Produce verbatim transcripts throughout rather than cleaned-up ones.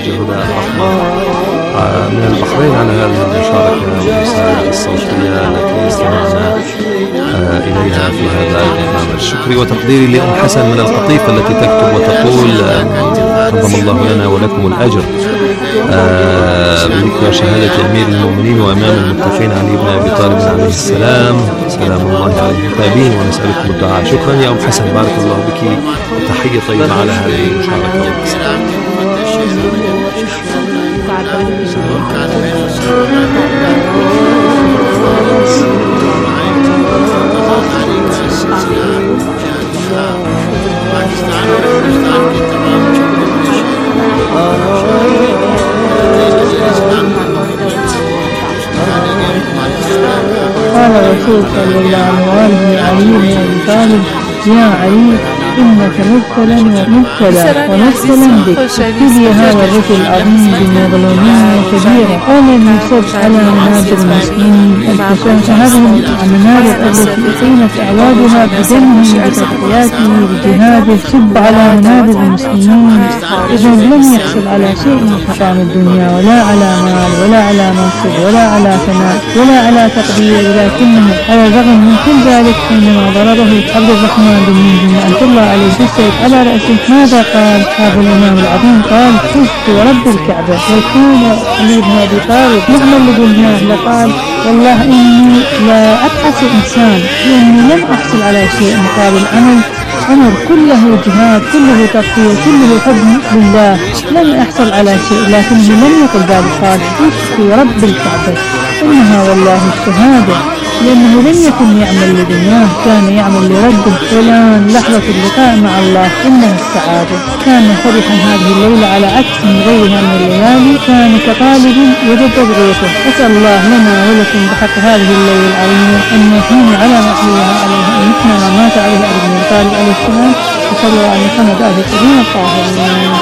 هدى أحمد من البحرين على هذه المشاركة والرسالة الصوتية التي استمعنا إليها في هذا البرنامج. شكري وتقديري لأم حسن من القطيف التي تكتب وتقول عظم الله لنا ولكم الأجر بذكرى شهادة أمير المؤمنين وإمام المتقين علي بن أبي طالب عليه السلام سلام الله عليه التابعين ونسألكم الدعاء. شكرا يا أم حسن، بارك الله بك وتحية طيبة على هذه المشاركة. قال الرسول صلى الله عليه وآله بن أبي طالب يا علي إنك مبتلى ومبتلى ومبتلى بك ابتلي هذا الرجل العظيم بمظلومية كبيرة ولم يصب على منابر المسلمين هذه المنابر التي أقيمت أعوادها بدمه بتضحياته بجهاده صب على منابر المسلمين. إذا لم يحصل على شيء من حطام الدنيا ولا على مال ولا على منصب ولا على ثناء ولا على تقدير، ولكنه على الرغم من كل ذلك حينما ضربه عبد الرحمن بن ملجم رحمة الله عليه بالسيف على رأسه ماذا قال هذا الإمام العظيم؟ قال فزت ورب الكعبة. وكان علي بن أبي طالب يعمل لدنياه لقال والله إني لا أبحث إنسان لأني لم أحصل على شيء مقابل عمل عمر كله جهاد كله تقوية كله حب لله، لم أحصل على شيء لكنه لم يقل ذلك، قال فزت ورب الكعبة. إنها والله الشهادة، لأنه لم يكن يعمل لدنياه، كان يعمل لربه. والآن لحظة اللقاء مع الله إنها السعادة. كان فرحا هذه الليلة على عكس من غيرها من الليالي، كان كطالب يجدد غيثه. أسأل الله لنا ولكم بحق هذه الليلة العظيمة أن يحين على محيها عليها أن مثل ما مات عليه علي بن طالب عليه السلام، وصلى الله على محمد آل الكريم الطاهرين.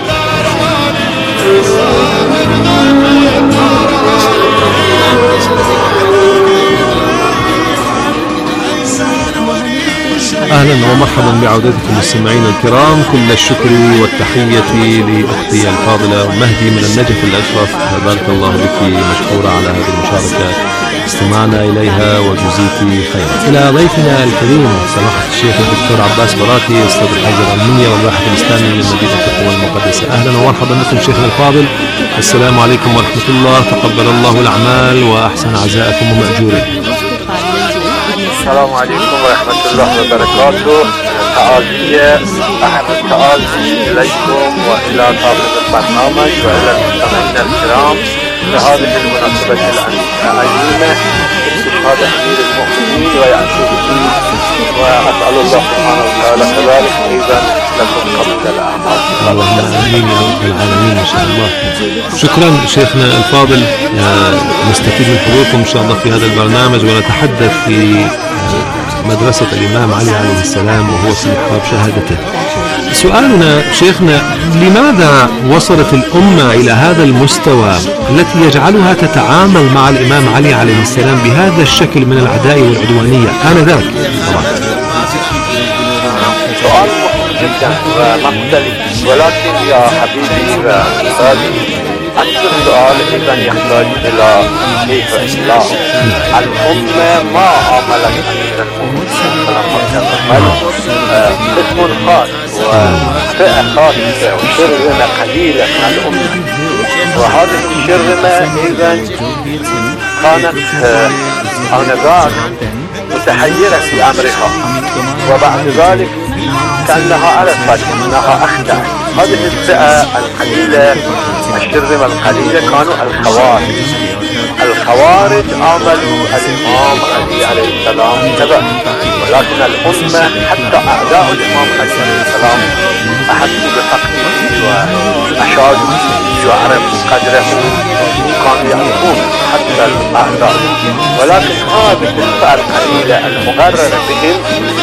أهلا ومرحبا بعودتكم مستمعينا الكرام، كل الشكر والتحية لأختي الفاضلة مهدي من النجف الأشرف، بارك الله بك مشكورة على هذه المشاركة استمعنا إليها وجزيتي خيرا. إلى ضيفنا الكريم سماحة الشيخ الدكتور عباس براتي أستاذ الحوزة العلمية والباحث الإسلامي من مدينة القوى المقدسة. أهلا ومرحبا بكم شيخنا الفاضل، السلام عليكم ورحمة الله، تقبل الله الأعمال وأحسن عزاءكم ومأجورين. السلام عليكم ورحمة الله وبركاته. تعازية أحب التعازي إليكم وإلى طاقم البرنامج وإلى المستمعين الكرام بهذه المناسبة العظيمة استشهاد أمير المؤمنين ويأتي به، وأسأل الله سبحانه وتعالى كذلك أيضا لكم قبل الأعمال. اللهم آمين يا رب العالمين إن شاء الله. شكرا شيخنا الفاضل، نستفيد من حضوركم إن شاء الله في هذا البرنامج ونتحدث في مدرسة الإمام علي عليه السلام وهو في محراب شهادته. سؤالنا شيخنا، لماذا وصلت الأمة إلى هذا المستوى التي يجعلها تتعامل مع الإمام علي عليه السلام بهذا الشكل من العداء والعدوانية آنذاك؟ طبعا سؤال مهم جدا ومختلف، ولكن يا حبيبي وأستاذي أكثر سؤال إذا يحتاج إلى كيف إصلاح الأمة. ما عملت أمير المؤمنين فلما تكمل قسم خاص وفئة خاصة وشرذمة قليلة من الأمة، وهذه الشرذمة إذا كانت آنذاك متحيرة في أمرها، وبعد ذلك كأنها عرفت أنها أخطأت. هذه الفئة القليلة الشرذمة القليلة كانوا الخوارج. الخوارج عاملوا الإمام علي عليه السلام كذا، ولكن الأمة حتى أعداء الإمام علي عليه السلام أحسوا بفقده وأشادوا به وعرفوا قدره، كانوا يعرفون حتى الأعداء. ولكن هذه الفئة القليلة المغررة بهم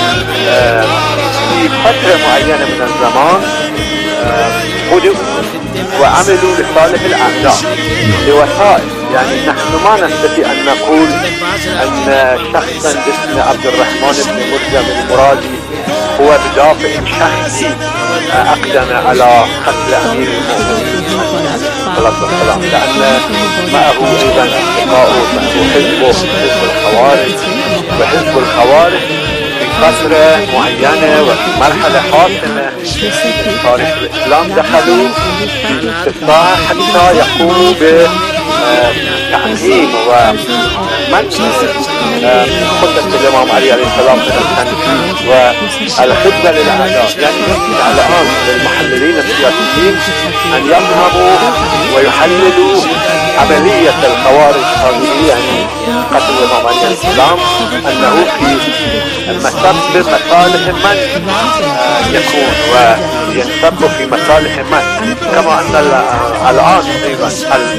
في فترة معينة من الزمان بدأوا وعملوا لصالح الأعداء بوسائل. يعني نحن ما نستطيع أن نقول أن شخصا باسم عبد الرحمن بن ملجم المرادي هو بدافع شخصي أقدم على قتل أمير المؤمنين الصلاة والسلام، لأن معه أيضا أصدقائه، معه حزبه حزب الخوارج، وحزب الخوارج في فترة معينة وفي مرحلة حاسمة في تاريخ الإسلام دخلوا في الساحة حتى يقوموا بتعليم ومنع خطة الإمام علي عليه السلام من التنفيذ والخدمة للأعداء. يعني يجب على الآن للمحللين السياسيين أن يفهموا ويحللوا عملية الخوارج هذه، يعني قتل الإمام علي عليه السلام، أنه في مسبب مصالح من يكون وينسب في مصالح من، كما أن الآن أيضا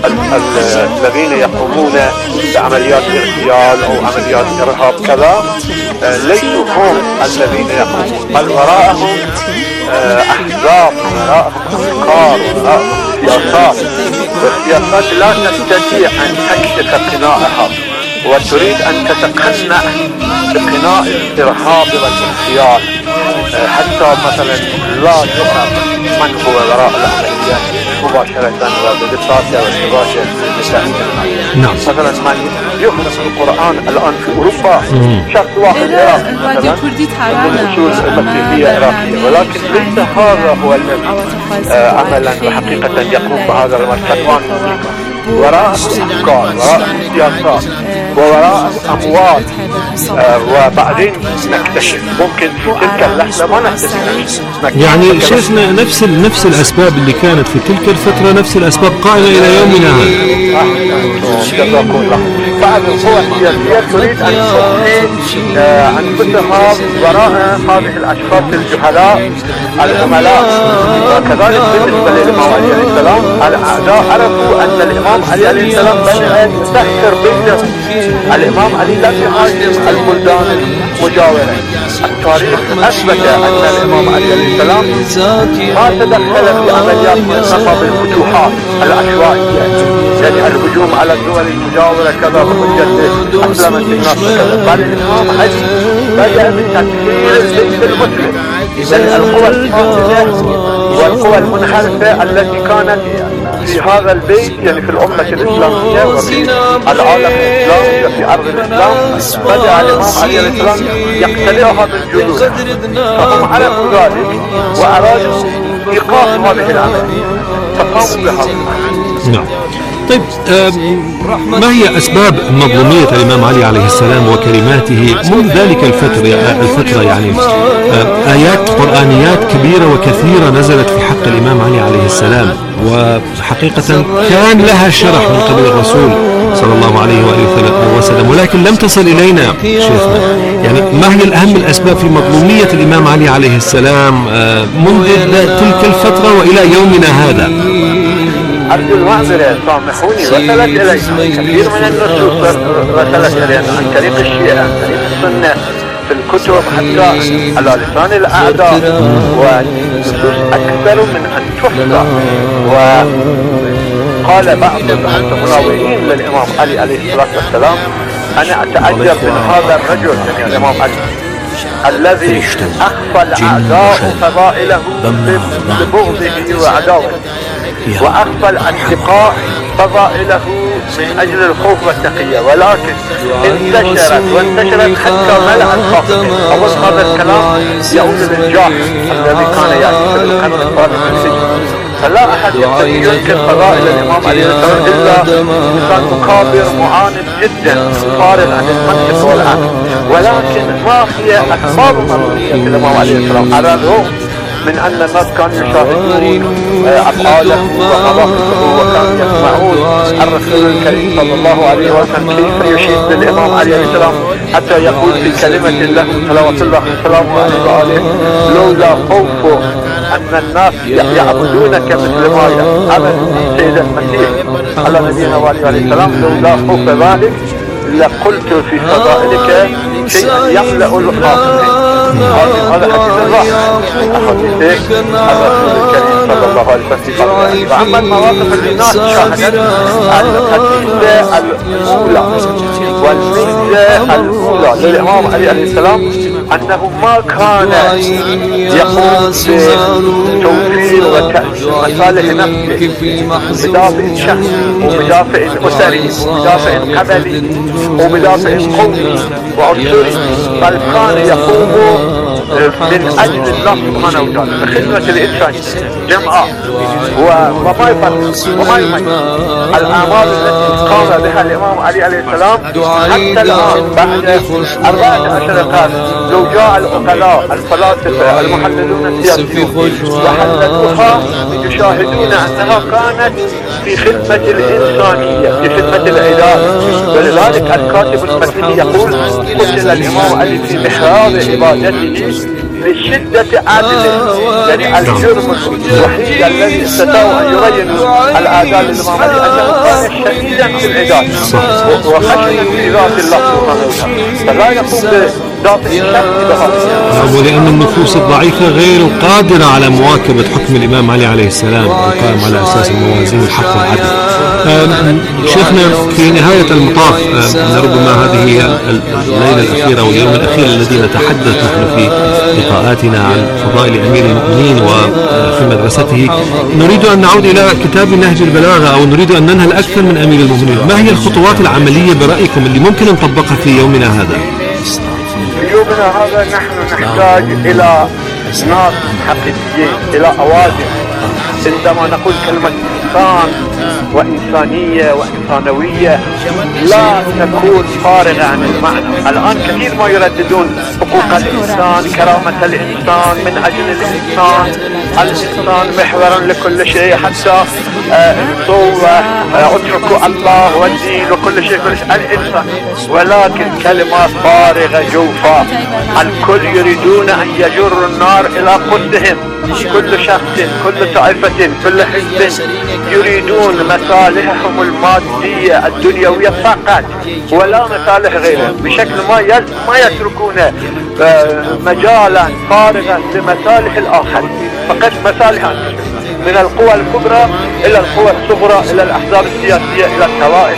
الذين يقومون بعمليات اغتيال أو عمليات إرهاب كذا ليسوا هم الذين يقومون، بل وراءهم أحزاب، وراءهم أفكار، وراءهم سياسات، والسياسات لا تستطيع أن تكشف قناعها وتريد أن تتقنع بقناع الإرهاب والاغتيال حتى مثلا لا يعرف من هو وراء العملية مباشرة وببساطة وبباشرة. نعم. مثلا من يخرج القرآن الآن في أوروبا شخص واحد عراقي مثلا من أصول مسيحية عراقية، ولكن ليس هذا هو الذي عملا وحقيقة يقوم بهذا المرتبان. وراء أفكار، وراء سياسات، وراء أموال، آه وبعدين نكتشف ممكن في تلك اللحظة ما نكتشف. يعني شيخنا نفس نفس الأسباب اللي كانت في تلك الفترة نفس الأسباب قائمة إلى يومنا هذا. جزاكم الله. بعض القوى السياسية تريد أن تخفي أنفسها وراء هذه الأشخاص الجهلاء العملاء. وكذلك بالنسبة للإمام علي عليه السلام، الأعداء عرفوا أن الإمام علي عليه السلام بدأ يسخر بيته. الإمام علي لم يهاجم البلدان المجاورة. التاريخ أثبت أن الإمام علي عليه السلام ما تدخل في عمليات منظمة بالفتوحات العشوائية، يعني الهجوم على الدول المجاورة كذا بحجة أسلمت الناس كذا، بل الإمام علي بدأ بتكفير البيت المسلم. إذن القوى الفاسدة والقوى المنحرفة التي كانت في هذا البيت، يعني في الأمة الإسلامية وفي العالم الإسلامي وفي أرض الإسلام، بدأ الإمام علي عليه السلام يقتلعها بالجنود، فهم عرفوا ذلك وأرادوا إيقاف هذه العملية فقاموا بها. نعم. طيب ما هي أسباب مظلومية الإمام علي عليه السلام وكلماته منذ ذلك الفترة الفترة يعني آيات قرآنيات كبيرة وكثيرة نزلت في حق الإمام علي عليه السلام، وحقيقة كان لها شرح من قبل الرسول صلى الله عليه وآله وسلم، ولكن لم تصل إلينا شيخنا. يعني ما هي الأهم الأسباب في مظلومية الإمام علي عليه السلام منذ تلك الفترة وإلى يومنا هذا؟ أرجو المعذرة، سامحوني، وصلت إلينا كثير من النصوص، وصلت إلينا عن طريق الشيعة، عن طريق السنة في الكتب، حتى على لسان الأعداء، ونصوص أكثر من أن تحصى. وقال بعض المناوئين للإمام علي عليه الصلاة والسلام: أنا أتعجب من هذا الرجل، يعني الإمام علي، الذي أخفى الأعداء فضائله ببغضه وعداوته، وأخفى الأصدقاء فضائله من أجل الخوف والتقية، ولكن انتشرت وانتشرت حتى ملأ الخاطئين. أول هذا الكلام يعود للجاهل الذي كان يأتي في القرن الثالث من الهجرة، فلا أحد يقدر ينكر فضائل الإمام علي السلام إلا إنسان مكابر معاند جدا فارغ عن المنطق والعقل. ولكن ما هي أسباب مظلومية الإمام علي السلام؟ على الرغم من أن الناس كانوا يشاهدون أفعاله ومواقفه وكانوا يسمعون الرسول الكريم صلى الله عليه وسلم كيف يشيد بالإمام علي عليه السلام حتى يقول في كلمة له صلوات الله وسلامه عليه: لولا خوف أن الناس يعبدونك مثل ما عبد سيد المسيح على نبينا عليه السلام، لولا خوف ذلك لقلت في فضائلك شيئا يملأ الحاضرين. هذا حديث الراحة أحاديث الرسول الكريم صلى الله عليه وسلم. وأما المواقف اللي الناس شاهدت الحديثة الأولى والميزة الأولى للإمام علي عليه السلام أنه ما كان يقوم بتوفير ومصالح نفسه بدافع شخصي وبدافع أسري وبدافع قبلي وبدافع قومي وعنصري، بل كان يقوم من أجل الله سبحانه وتعالى بخدمة الإنسان جمعاء. وما يفرق وما يميز الأعمال التي قام بها الإمام علي عليه السلام حتى الآن بعد أربعة عشر قرن. لو جاء العقلاء الفلاسفة المحللون السياسيون وحللوها يشاهدون أنها كانت في خدمة الإنسانية في خدمة العباد. ولذلك الكاتب المسيحي يقول قتل الإمام علي في محراب عبادته لشدة عدله، يعني الجرم الوحيد الذي استطاعوا أن يبينوا الأعداء للإمام علي أنه كان شديدا في العداد وخشنا في ذات الله سبحانه وتعالى، فلا يقوم بذات الشمس بهذا. ولأن النفوس الضعيفة غير قادرة على مواكبة حكم الإمام علي عليه السلام القائم على أساس الموازين الحق والعدل. شيخنا في نهاية المطاف ربما هذه هي الليلة الأخيرة واليوم الأخير الذي نتحدث نحن في لقاءاتنا عن فضائل أمير المؤمنين وفي مدرسته. نريد أن نعود إلى كتاب نهج البلاغة أو نريد أن ننهل أكثر من أمير المؤمنين. ما هي الخطوات العملية برأيكم اللي ممكن نطبقها في يومنا هذا؟ في يومنا هذا نحن نحتاج إلى ناس حقيقيين، إلى أوادم. عندما نقول كلمة إنسان وإنسانية وإنسانوية لا تكون فارغة عن المعنى. الآن كثير ما يرددون حقوق الإنسان، كرامة الإنسان، من أجل الإنسان، الإنسان محورا لكل شيء، حتى انسوا اتركوا الله والدين وكل شيء كل شيء الإنسان. ولكن كلمات فارغة جوفاء. الكل يريدون أن يجروا النار إلى قدهم، كل شخص كل طائفة كل حزب يريدون مصالحهم المادية الدنيوية فقط ولا مصالح غيرها، بشكل ما ما يتركون مجالا فارغا لمصالح الآخر، فقط مصالح من القوى الكبرى إلى القوى الصغرى إلى الأحزاب السياسية إلى الطوائف.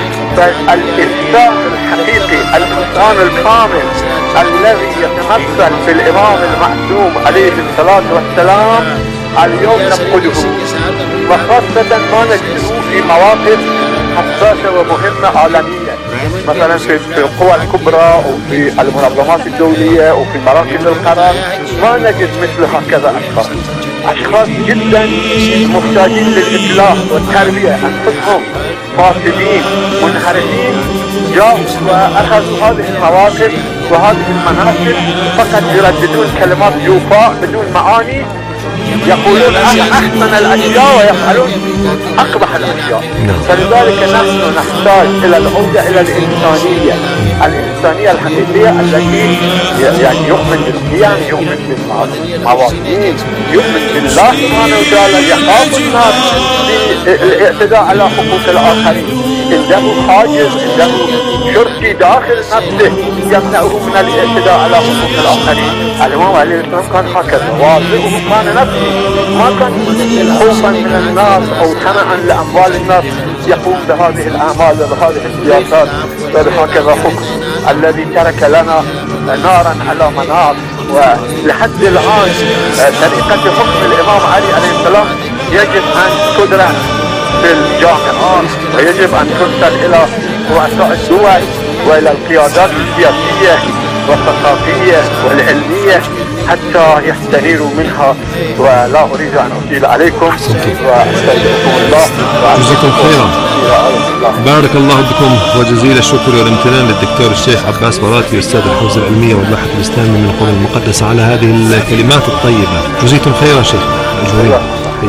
فالإنسان الحقيقي الإنسان الكامل الذي يتمثل في الإمام المعصوم عليه الصلاة والسلام اليوم نفقده، وخاصة ما نجده في مواقف حساسة ومهمة عالمية، مثلا في القوى الكبرى وفي المنظمات الدولية وفي مراكز القرار. ما نجد مثل هكذا أشخاص أشخاص جدا محتاجين للإصلاح والتربية، أنفسهم فاسدين منحرفين جاءوا وأخذوا هذه المواقف وهذه المناصب فقط يرددون كلمات جوفاء بدون معاني، يقولون أحسن الأشياء ويفعلون أقبح الأشياء. فلذلك نحن نحتاج إلى العودة إلى الإنسانية الإنسانية الحقيقية التي يعني يؤمن بالقيم، يؤمن بالمواطنين، يؤمن بالله سبحانه وتعالى، يخاف الناس بالاعتداء على حقوق الآخرين، عنده حاجز، عنده شرطي داخل نفسه يمنعه من الاعتداء على حقوق الآخرين. الإمام عليه السلام كان هكذا، واضعه كان نفسه، ما كان خوفا من الناس أو طمعا لأموال الناس يقوم بهذه الأعمال وبهذه السياسات وبهكذا حكم الذي ترك لنا نارا على منار. ولحد الآن طريقة حكم الإمام علي عليه السلام يجب أن تدرس في الجامعات ويجب أن ترسل إلى رؤساء الدول وإلى القيادات السياسية والثقافية والعلمية حتى يستنيروا منها. ولا أريد أن أطيل عليكم وأستودعكم الله. جزاكم خيرا. بارك الله بكم وجزيل الشكر والامتنان للدكتور الشيخ عباس براتي أستاذ الحوزة العلمية والبحث الإسلامي من القرآن المقدس على هذه الكلمات الطيبة. جزيتم خيرا شيخ. أجمعين.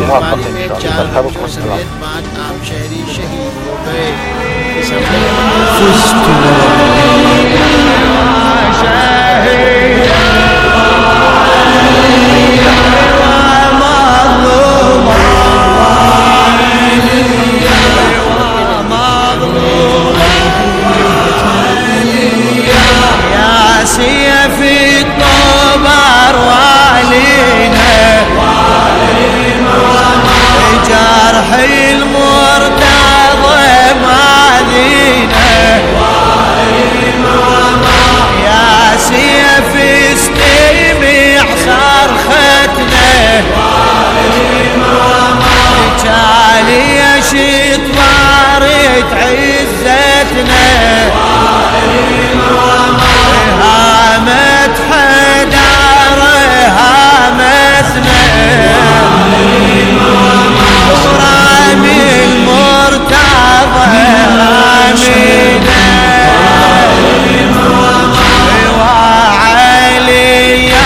في الطبر والينا جرح المرتضى ماذينا يا سيف عزتنا هامت حدار هامتنا ورامي المرتضى رامينا وعلي يا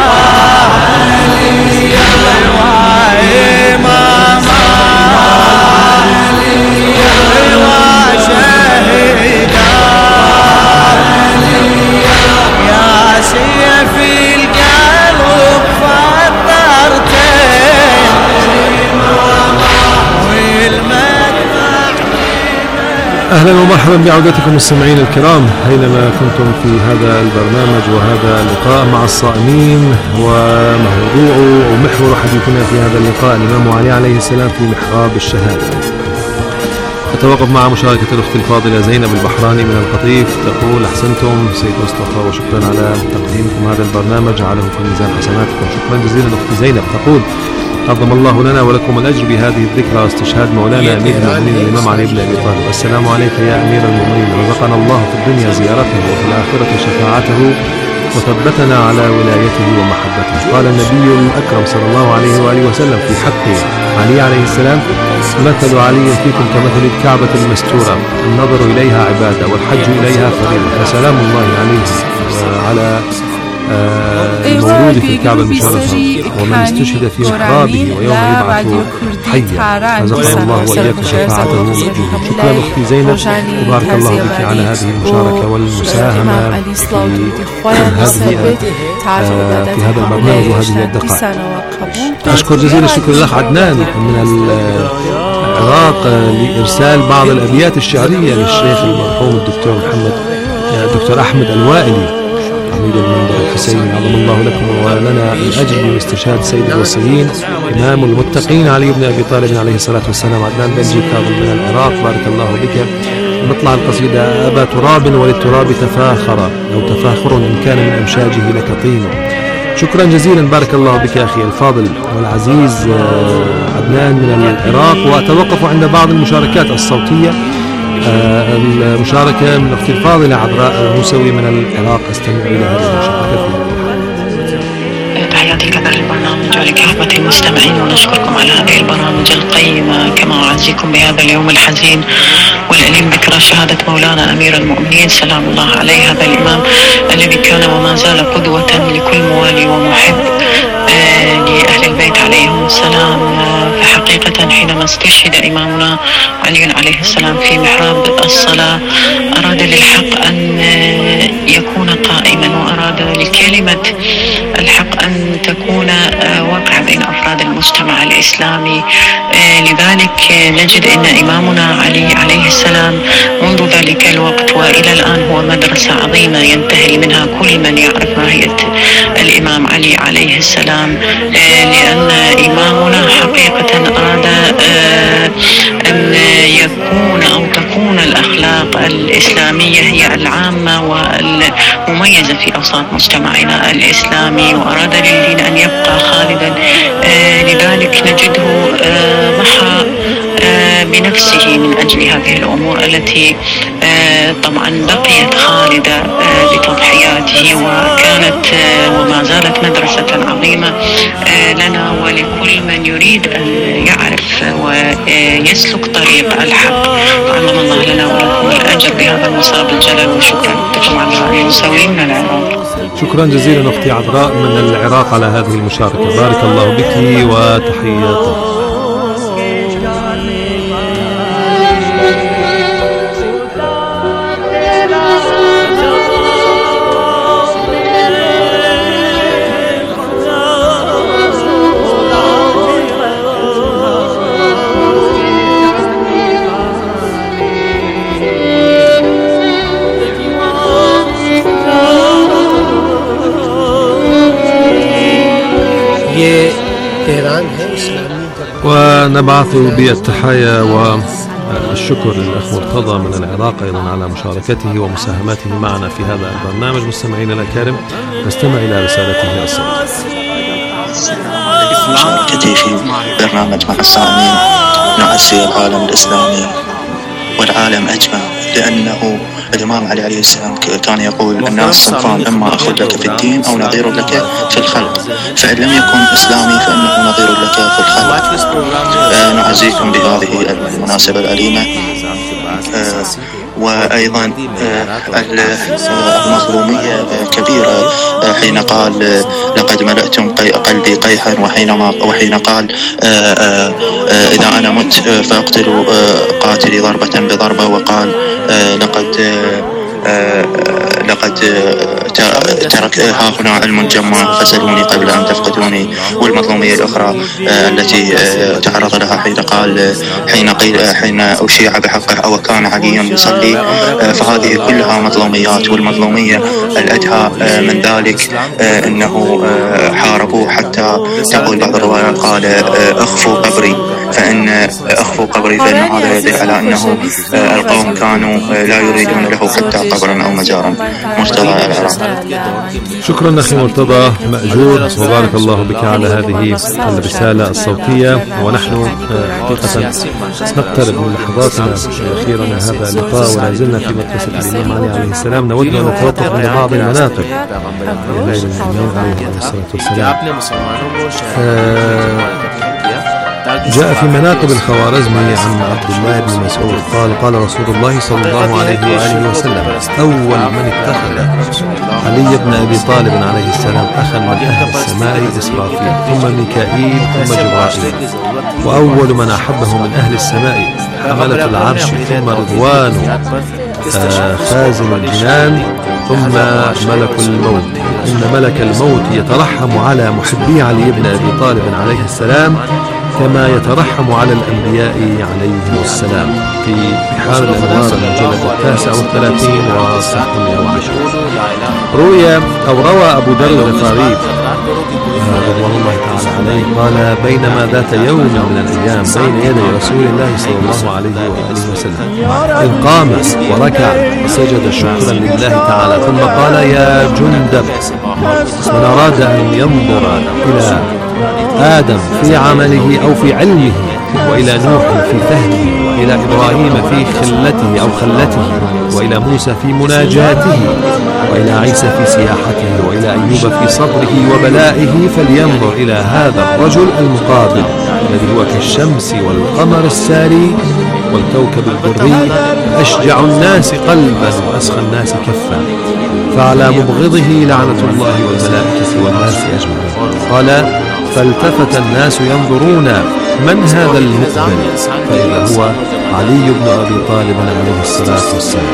أهلا ومرحبا بعودتكم مستمعين الكرام حينما كنتم في هذا البرنامج وهذا اللقاء مع الصائمين، وموضوع ومحور حديثنا في هذا اللقاء الإمام علي عليه السلام في محراب الشهادة. أتوقف مع مشاركة الأخت الفاضلة زينب البحراني من القطيف، تقول: أحسنتم سيد مصطفى وشكرا على تقديمكم هذا البرنامج، جعله في ميزان حسناتكم. شكرا جزيلا أختي زينب. تقول: عظم الله لنا ولكم الأجر بهذه الذكرى واستشهاد مولانا أمير المؤمنين الإمام علي بن أبي طالب. السلام عليك يا أمير المؤمنين، رزقنا الله في الدنيا زيارته وفي الآخرة شفاعته وثبتنا على ولايته ومحبته. قال النبي الأكرم صلى الله عليه وآله وسلم في حق علي عليه السلام: مثل علي فيكم كمثل الكعبة المستورة، النظر إليها عبادة والحج إليها فريضة. فسلام الله عليه وعلى المولود في الكعبة المشرفة ومن استشهد في محرابه ويوم يبعث حيا، رزقنا الله وإياكم شفاعته ومجده. شكرا أختي زينب، وبارك الله بك على هذه المشاركة والمساهمة في هذا البرنامج وهذه الدقائق. أشكر جزيل الشكر الأخ عدنان من العراق لإرسال بعض الأبيات الشعرية للشيخ المرحوم الدكتور محمد الدكتور أحمد الوائلي عميد المنبر الحسيني. عظم الله لكم ولنا الأجر باستشهاد سيد الوصيين إمام المتقين علي بن أبي طالب عليه الصلاة والسلام. عدنان بنجي كاظم من العراق، بارك الله بك. نطلع القصيدة: أبا تراب وللتراب تفاخر، لو تفاخر إن كان من أمشاجه لكطين. شكرا جزيلا، بارك الله بك أخي الفاضل والعزيز عدنان من العراق. وأتوقف عند بعض المشاركات الصوتية. آه المشاركة من أختي الفاضلة عذراء الموسوي من العراق، استمع إلى هذه المشاركة. تحياتي لك البرنامج ولكافة المستمعين، ونشكركم على هذه البرامج القيمة، كما أعزيكم بهذا اليوم الحزين والأليم ذكرى شهادة مولانا أمير المؤمنين سلام الله عليه، هذا الإمام الذي كان وما زال قدوة لكل موالي ومحب آه لأهل البيت عليهم السلام. آه فحقيقة حينما استشهد إمامنا علي عليه السلام في محراب الصلاة أراد للحق أن آه يكون قائما، وأراد لكلمة الحق أن تكون آه واقع بين أفراد المجتمع الإسلامي. آه لذلك آه نجد أن إمامنا علي عليه السلام منذ ذلك الوقت وإلى الآن هو مدرسة عظيمة ينتهي منها كل من يعرف ماهية الإمام علي عليه السلام. آه لأن إمامنا حقيقة أراد آه أن يكون أو تكون الأخلاق الإسلامية هي العامة والمميزة في أوساط مجتمعنا الإسلامي، وأراد للدين أن يبقى خالدا. آه لذلك نجده آه ضحى آه بنفسه من أجل هذه الأمور التي آه طبعا بقيت خالدة آه بتضحياته، وكانت آه وما زالت مدرسة عظيمة آه لنا ولكل من يريد أن يعرف ويسلك طريق الحق. عظم الله لنا ولكم الأجر بهذا المصاب الجلل، وشكرا لكم على المساوين من العراق. شكرا جزيلا أختي عذراء من العراق على هذه المشاركة، بارك الله بك وتحياتي. ونبعث بالتحايا والشكر للأخ مرتضى من العراق أيضا على مشاركته ومساهماته معنا في هذا البرنامج. مستمعينا الأكارم، نستمع إلى رسالته الصوتية. مشاركتي في برنامج مع الصائمين نعزي العالم الإسلامي والعالم أجمع، لأنه الإمام علي عليه السلام كان يقول الناس صنفان، إما أخ لك في الدين أو نظير لك في الخلق، فإن لم يكن إسلامي فإنه نظير لك في الخلق. آه نعزيكم بهذه المناسبة الأليمة. آه وأيضا المظلومية كبيرة حين قال لقد ملأتم قلبي قيحا، وحينما وحين قال إذا أنا مت فاقتلوا قاتلي ضربة بضربة، وقال لقد لقد ترك ها هنا علم جمع فسلوني قبل أن تفقدوني. والمظلومية الأخرى التي تعرض لها حين قال حين قيل حين أشيع بحقه أو كان عليا يصلي، فهذه كلها مظلوميات. والمظلومية الأدهى من ذلك أنه حاربوه حتى تقول بعض الروايات قال أخفوا قبري، فإن أخفوا قبري فإن هذا يدل على أنه القوم كانوا لا يريدون له حتى قبرا أو مزارا. مرتضى العراق. شكرا أخي مرتضى، مأجور وبارك الله بك على هذه الرسالة الصوتية. ونحن حقيقة نقترب من لحظاتنا الأخيرة من هذا اللقاء، ولا زلنا في مدرسة الإمام علي عليه السلام. نود أن نتوقف عند بعض المناقب لليل الإمام عليه الصلاة والسلام. جاء في مناقب الخوارزمي عن عبد الله بن مسعود قال قال رسول الله صلى الله عليه وآله وسلم: أول من اتخذ علي بن أبي طالب عليه السلام أخا من أهل السماء إسرافيل، ثم ميكائيل، ثم جبرائيل. وأول من أحبه من أهل السماء حملة العرش، ثم رضوان آه خازن الجنان، ثم ملك الموت. إن ملك الموت يترحم على محبي علي بن أبي طالب عليه السلام كما يترحم على الأنبياء عليهم السلام. في بحار الأنوار المجلد التاسع والثلاثين وصفحة مئة وعشرة. روي أو روى أبو ذر الغفاري رضوان الله تعالى عليه قال: بينما ذات يوم من الأيام بين يدي رسول الله صلى الله عليه وآله وسلم إذ قام وركع وسجد شكرا لله تعالى، ثم قال: يا جندب، من أراد أن ينظر إلى آدم في عمله أو في علمه، وإلى نوح في فهمه، وإلى إبراهيم في خلته أو خلته، وإلى موسى في مناجاته، وإلى عيسى في سياحته، وإلى أيوب في صبره وبلائه، فلينظر إلى هذا الرجل المقابل الذي هو كالشمس والقمر الساري والكوكب البري، أشجع الناس قلبا وأسخى الناس كفا، فعلى مبغضه لعنة الله والملائكة والناس أجمعين. قال: فالتفت الناس ينظرون من هذا المقبل، فإذا هو علي بن أبي طالب عليه الصلاة والسلام.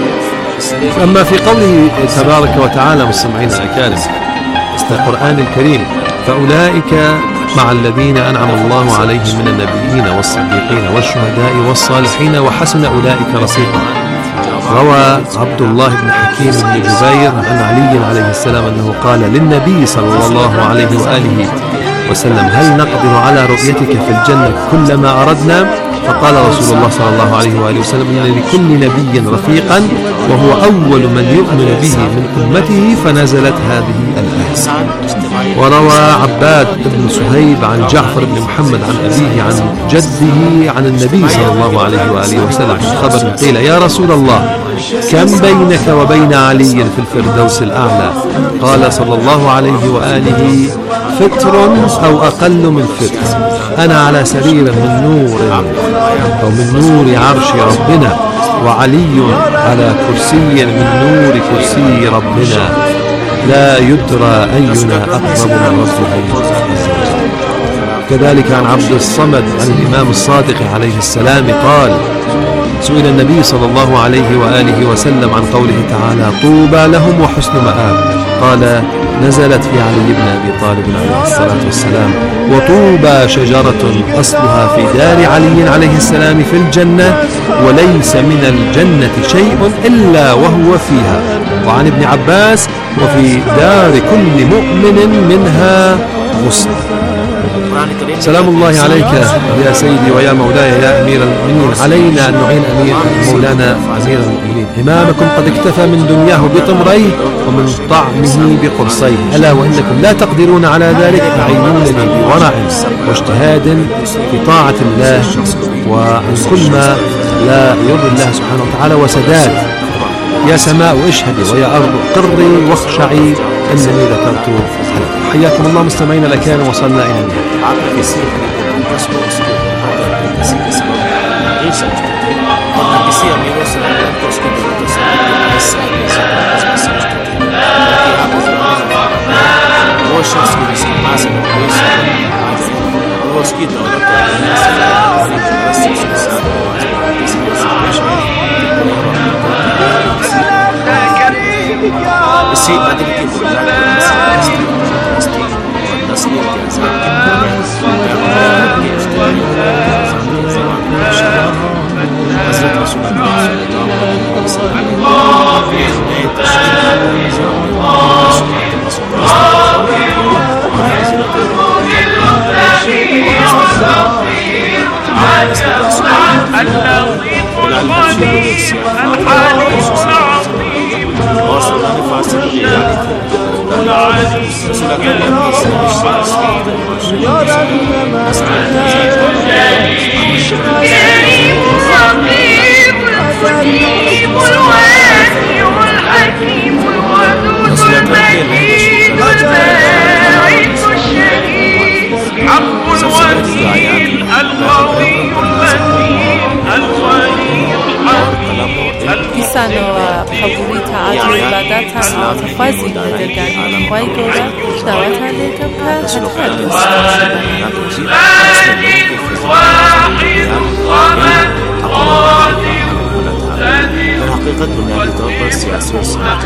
أما في قوله تبارك وتعالى مستمعين الأكارم في القرآن الكريم: فأولئك مع الذين أنعم الله عليهم من النبيين والصديقين والشهداء والصالحين وحسن أولئك رفيقا. روى عبد الله بن حكيم بن جبير عن علي عليه السلام أنه قال للنبي صلى الله عليه وآله وسلم: هل نقدر على رؤيتك في الجنة كلما أردنا؟ فقال رسول الله صلى الله عليه وآله وسلم: إن لكل نبي رفيقا وهو أول من يؤمن به من أمته، فنزلت هذه الآية. وروى عباد بن سهيب عن جعفر بن محمد عن أبيه عن جده عن النبي صلى الله عليه وآله وسلم خبر قيل: يا رسول الله، كم بينك وبين علي في الفردوس الأعلى؟ قال صلى الله عليه وآله: فتر أو أقل من فتر، أنا على سرير من نور أو من نور عرش ربنا، وعلي على كرسي من نور كرسي ربنا، لا يدرى أينا أقرب من ربه. كذلك عن عبد الصمد عن الإمام الصادق عليه السلام قال: سئل النبي صلى الله عليه وآله وسلم عن قوله تعالى: طوبى لهم وحسن مآب، قال: نزلت في علي بن أبي طالب عليه الصلاة والسلام: وطوبى شجرة أصلها في دار علي عليه السلام في الجنة، وليس من الجنة شيء إلا وهو فيها. وعن ابن عباس: وفي دار كل مؤمن منها غصن. سلام الله عليك يا سيدي ويا مولاي يا أمير المؤمنين. علينا أن نعين أمير مولانا أمير المؤمنين. إمامكم قد اكتفى من دنياه بطمريه ومن طعمه بقرصيه، ألا وإنكم لا تقدرون على ذلك، فعينونني بورع واجتهاد في طاعة الله وعن كل ما لا يرضي الله سبحانه وتعالى، وسداد. يا سماء اشهدي ويا أرض قري واخشعي أنني ذكرت حلقة. حياكم الله مستمعينا الأكارم، وصلنا إلى النهاية. वो शख्स की जिसके पास में कोई वो उसकी दौलत इसी अदल की बुनियाद नस्लियत के हज़रत रसूलुल्लाह Kisano favorita adli badata tafazi dergani khwai gora dawatan lekam ka حقيقة بنياد الدولة السياسية والصناعة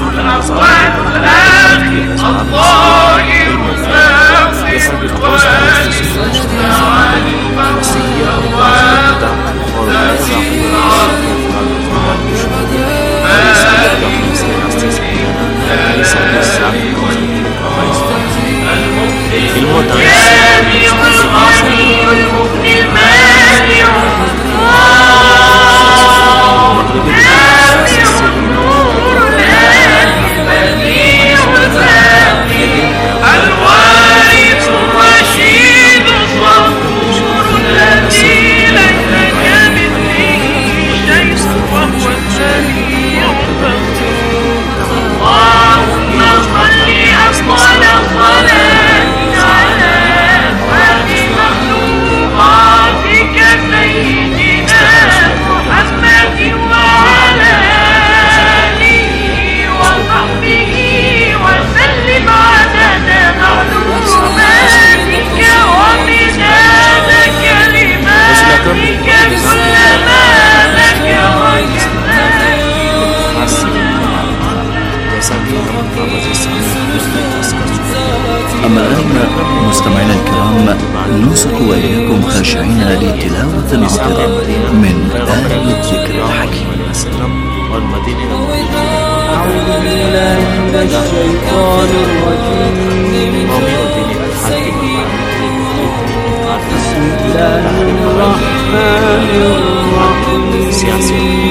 أما الآن مستمعينا الكرام نوصل وإياكم خاشعين لتلاوة مصدر من آية الذكر الحكيم. أعوذ بالله من الشيطان الرجيم. بسم الله الرحمن الرحيم.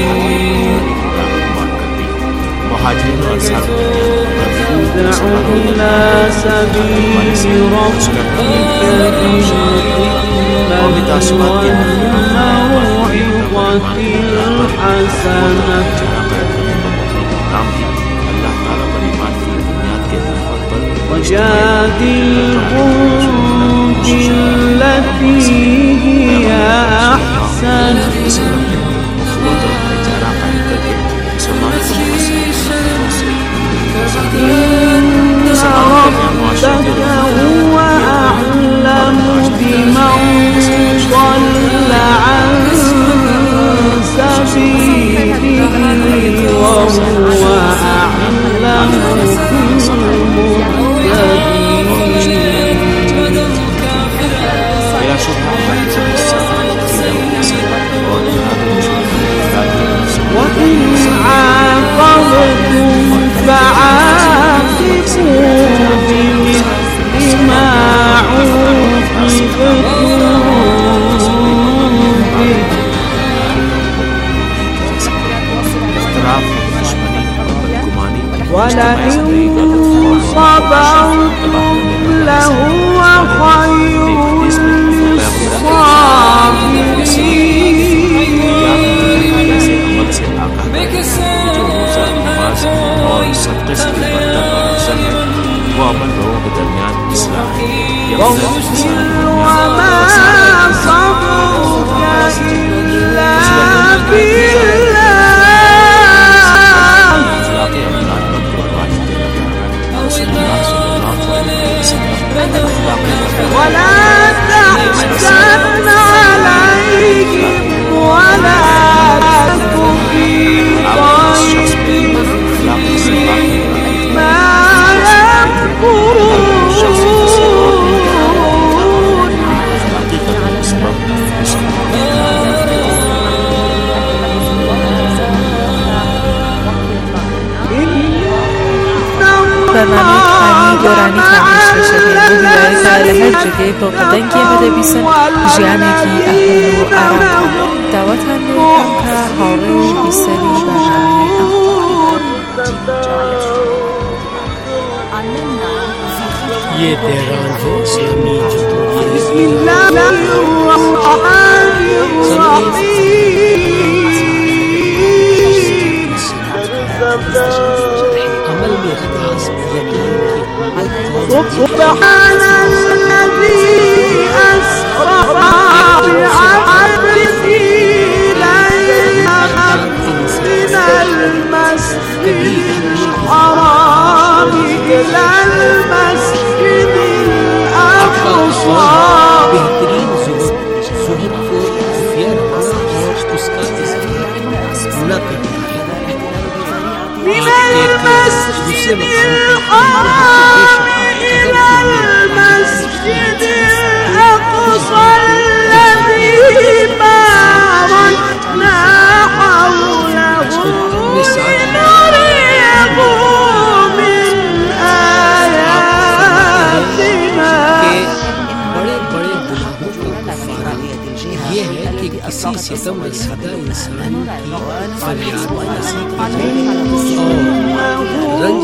ادع إلى سبيل ربك بالحكمة والموعظة الحسنة وجادلهم بالتي هي أحسن إن ربك هو أعلم بمن ضل عن سبيله وهو أعلم بالمهتدين. وإن عاقبتم فعاقبوا بمثل ما عوقبتم به ولئن صبرتم لهو خير للصابرين. واصبر وما صبرك إلا بالله ولا تحزن عليهم ولا تك في ضيق ما يمكرون برنامه خانی گۆرانی تامیشکەشەکەی بۆ هیوایەکە لە هەر جێگەی پۆپەدەنگێ بەدەبیسن ژیانێکی ئەهێن و ئارام داواتان لێ بکەم کە هاوڕێ و بیسەری بەرنامەی ये पैगाम है इस्लामी अमल में खास سبحان الذي أسرى بعبده ليلا من المسجد الحرام إلى المسجد الأقصى बेहतरीन ज़ुहद ज़ुहद को खुफिया रखना और उसका इस्तेमाल न करना من المسجد الحرام إلى المسجد الأقصى الذي باركنا حوله لنريه من آياتنا बड़े बड़े गुनाहों को कफ़ारा ये है कि किसी सितम रसीदा इंसान की फरियाद नसीब हो जाए और रंज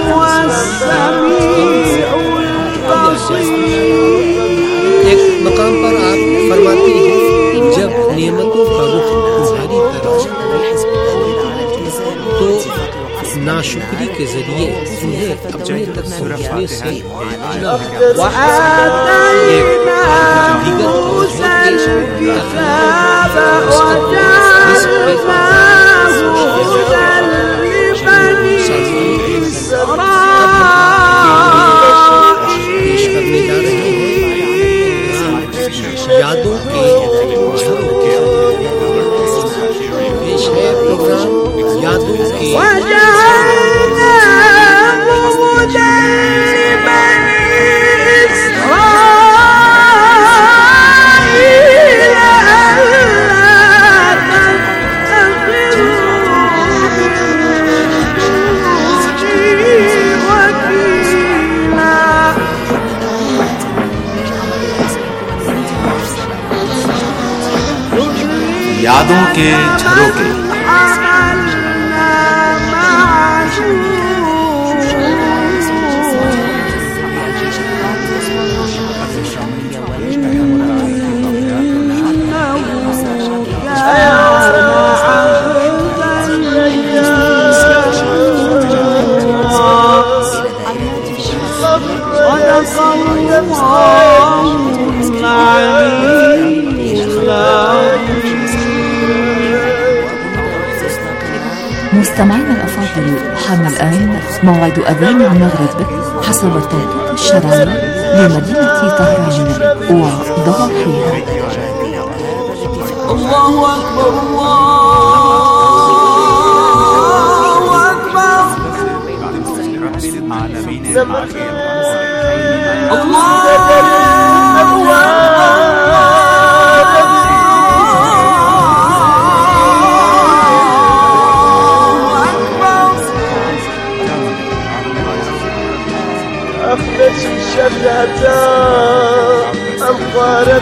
एक मकाम पर आप फरमाते हैं जब नेमतों का रुख तुम्हारी तरफ तो नाशुक्री के जरिए उन्हें अपने तक पहुँचने से पेश करने जा रहे हैं यादों के पेश है प्रोग्राम यादों के यादों के झरोखे مستمعينا الأفاضل، حان الآن موعد أذان المغرب حسب التوقيت الشرعي لمدينة طهران وضواحيها. الله أكبر الله أخلص الشهادة أنظارت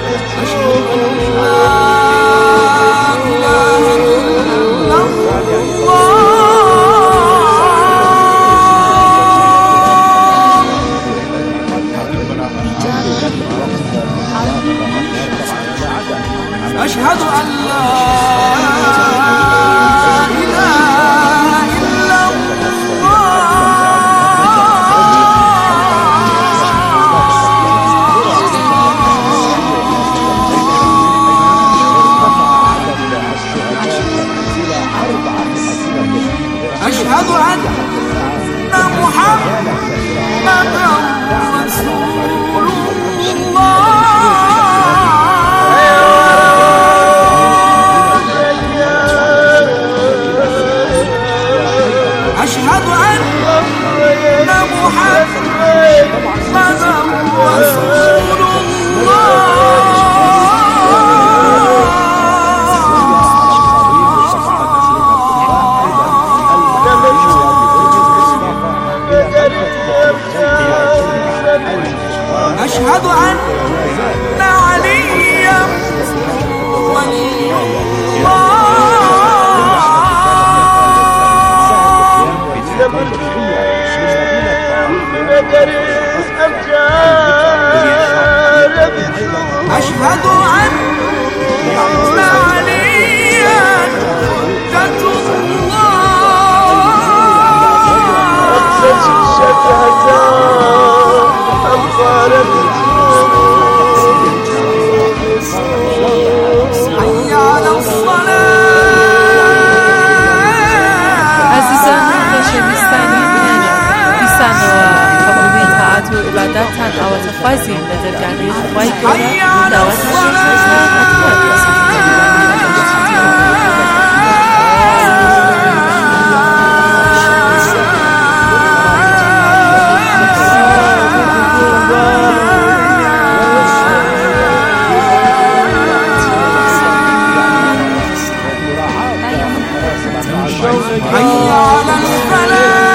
أشهد أن محمدا رسول أشهد أن محمدا رسول أشهد أن عليا ولي أشهد أن عليا جد عباداتان أو تفايزين لدرجانين وايقونا دعوتان حي على الفلاح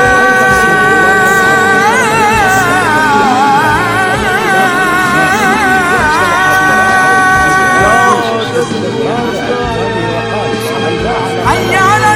حي على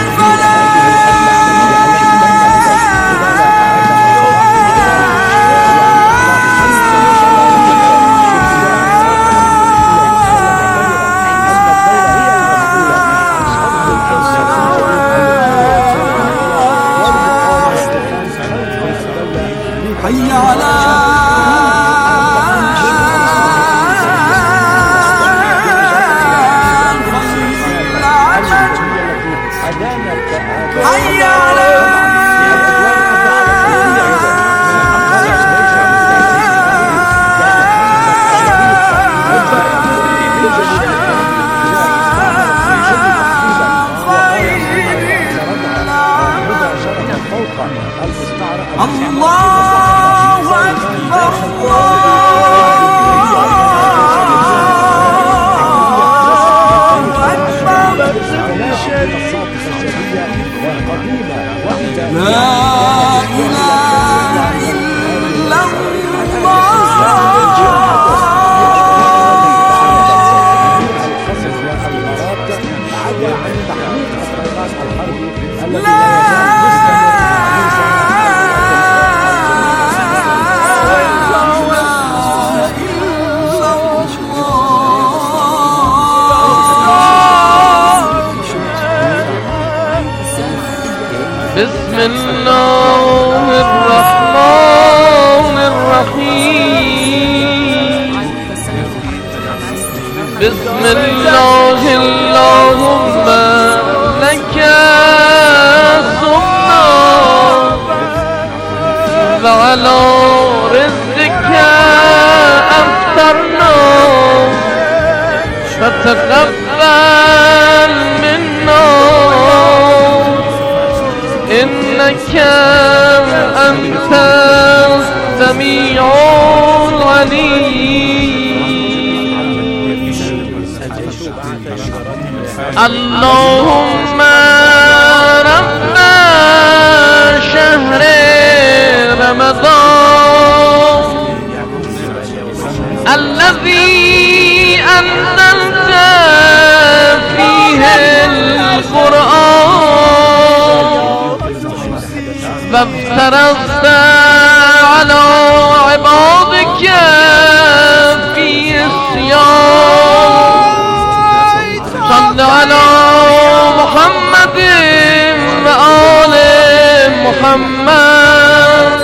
حي على حي على الله أكبر لا إله إلا بسم الله الرحمن الرحيم بسم الله اللهم لك صمنا وعلى رزقك أفطرنا فتقبل منا إنك أنت السميع العليم اللهم رب شهر رمضان الذي أنزلت فيه القرآن وافترضت على عبادك في الصيام صل على محمد وآل محمد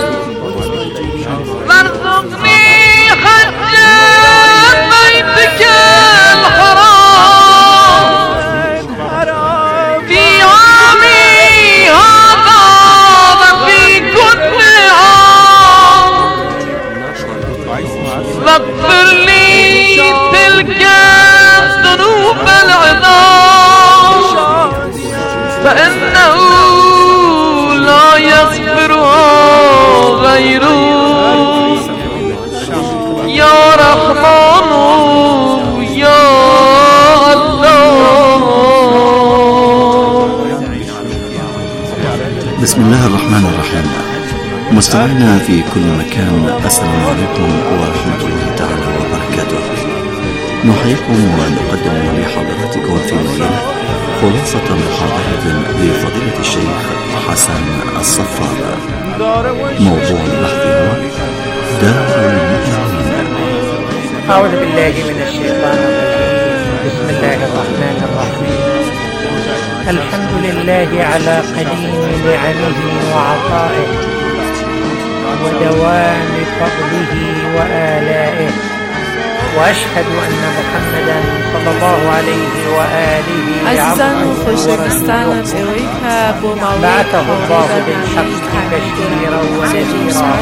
وارزقني حج بيتك الحرام في عامي هذا خير يا رحمن يا الله. بسم الله الرحمن الرحيم. مستمعينا في كل مكان، السلام عليكم ورحمة الله تعالى وبركاته. نحييكم ونقدم لحضراتكم في الليلة خلاصة محاضرة لفضيلة الشيخ حسن الصفار. موضوع البحث هو دار المؤمنين. أعوذ بالله من الشيطان الرجيم. بسم الله الرحمن الرحيم. الحمد لله على قديم نعمه وعطائه ودوام فضله وآلائه، وأشهد أن محمدا صلى الله عليه وآله عزیزان خوشویستان ئێوەی کە بۆ بعثه الله بالحق بشيرا ونذيرا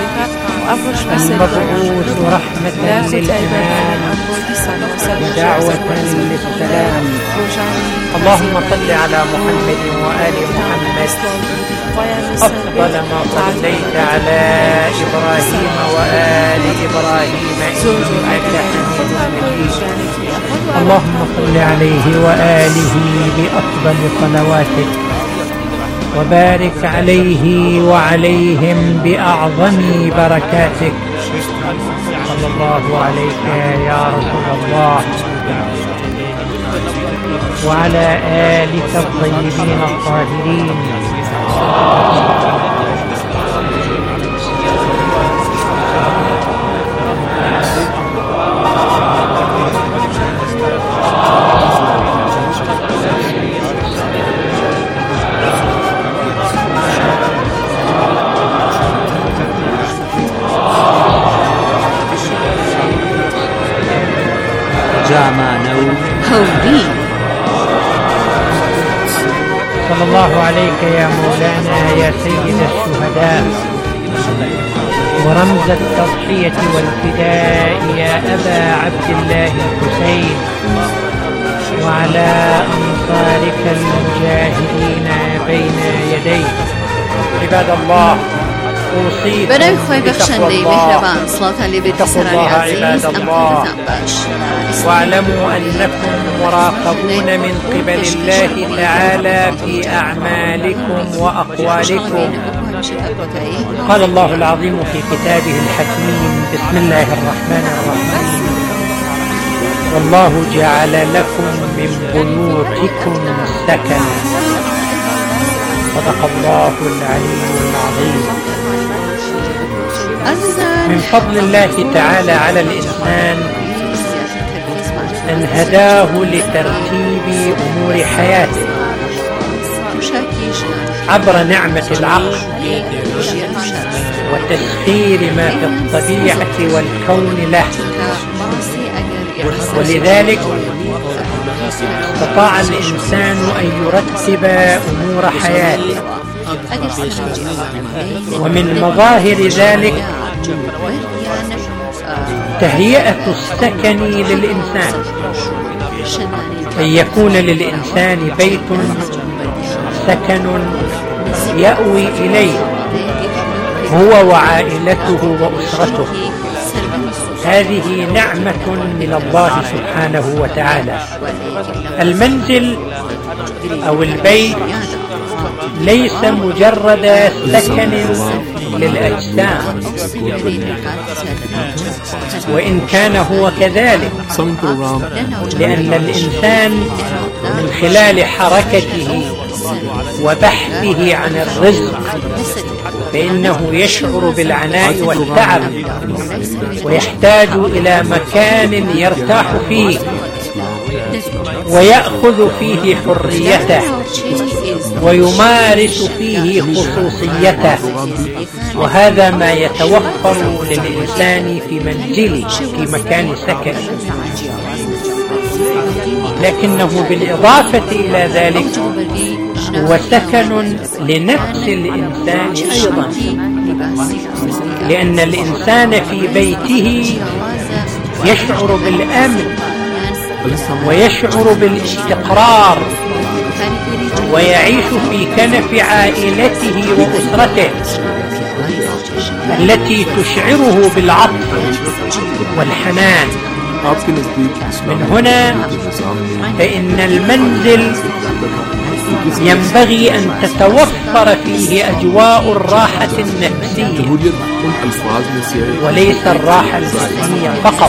المبعوث رحمة للأنام ودعوة للسلام. اللهم صل على محمد وآل محمد أفضل ما صليت على إبراهيم وآل إبراهيم إنك حميد مجيد. اللهم صل عليه وآله بأفضل صلواتك، وبارك عليه وعليهم بأعظم بركاتك. صلى الله عليك يا رسول الله وعلى آلك الطيبين الطاهرين. جامانو هودي. صلى الله عليك يا مولانا يا سيد الشهداء ورمز التضحية والفداء يا أبا عبد الله الحسين، وعلى أنصارك المجاهدين بين يديك. عباد الله، برای خۆی بەخشەندەی مهرەبان سڵاتان لێ بێت سەرانی عزیز. ئەم قەدەتان باش. واعلموا أنكم مراقبون من قبل الله تعالى في أعمالكم وأقوالكم. قال الله العظيم في كتابه الحكيم: بسم الله الرحمن الرحيم: والله جعل لكم من بيوتكم سكنا. صدق الله العلي العظيم. من فضل الله تعالى على الإنسان أن هداه لترتيب أمور حياته عبر نعمة العقل وتسخير ما في الطبيعة والكون له، ولذلك استطاع الإنسان أن يرتب أمور حياته. ومن مظاهر ذلك تهيئة السكن للإنسان، أن يكون للإنسان بيت سكن يأوي إليه هو وعائلته وأسرته. هذه نعمة من الله سبحانه وتعالى. المنزل أو البيت ليس مجرد سكن للأجسام، وإن كان هو كذلك، لأن الإنسان من خلال حركته وبحثه عن الرزق فإنه يشعر بالعناء والتعب، ويحتاج إلى مكان يرتاح فيه ويأخذ فيه حريته ويمارس فيه خصوصيته. وهذا ما يتوفر للإنسان في منزله، في مكان سكن. لكنه بالإضافة إلى ذلك هو سكن لنفس الإنسان أيضا، لأن الإنسان في بيته يشعر بالأمن ويشعر بالاستقرار ويعيش في كنف عائلته وأسرته. التي تشعره بالعطف والحنان. من هنا فإن المنزل ينبغي أن تتوفر فيه أجواء الراحة النفسية وليس الراحة الجسمية فقط،